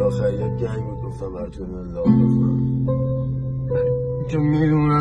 آخر یک گنگ بود گفتم براتون لاب بخونم که میدونه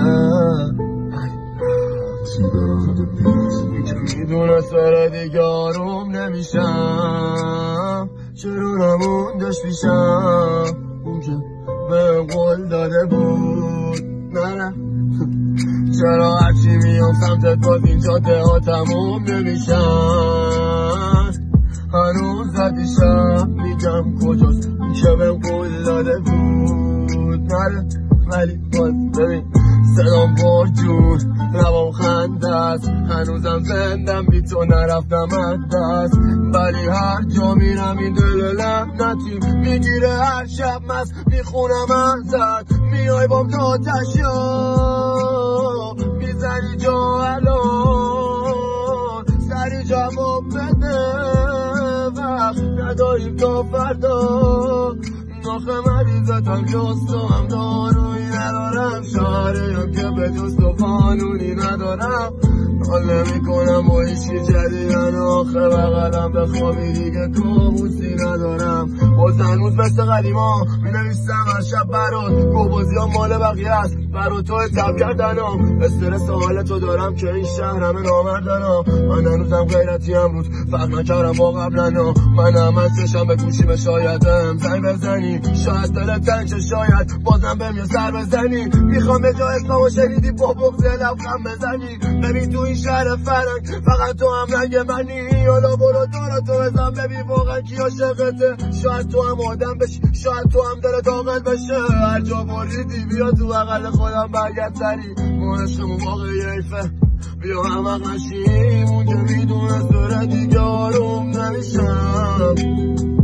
سره دیگه آروم نمیشم چرا نموندش پیشم اون که به قول داده بود نه چرا هرچی میام سمتت باز این جاده ها تموم نمیشن هنوز زدیشم میگم کجاست که به قول داده بود نره ولی باز ببین صدام پر جون لبام خنده است هنوزم زندم بی تو نرفتم از دست ولی هر جا میرم این دل لعنتی میگیره هر شب مست میخونم ازت میای بام تا تشیا میزنی جا الان سری جواب بده وقت نداریم تا فردا ناخه مریضتم جز تو هم دارویی ندارم شهریم که به جز تو قانونی ندارم حال نمی کنم و هیچی جدیدن آخه بغلم بخوابی دیگه کابوسی ندارم باز هنوز مثل قدیما می نویسم هر شب برات گوبازی ها مال بقیه است برا تو حساب کردنم استرس حال تو دارم که این شهر همه نامردنم من هنوزم غیرتی هم بود فرق نکردم با قبلنا من هم از چشم به گوشیم شایدم زنگ بزنی شاید دلت تنگ شاید بازم بهم یه سر بزنی میخوام به جا اسلامو شنیدی با بغض لبخم بزنی ببین تو این شهر فرنگ فقط تو هم رنگ منی حالا برو تو بزن ببین واقعا کی عاشقته شاید تو هم آدم بشی شاید تو هم دلت عاقل بشه هر جا بریدی بیا تو بغل خودم برگرد سری ما عشقمون واقعی حیفه بیا هم عقل شیم اون که میدونه سره دیگه آروم نمیشم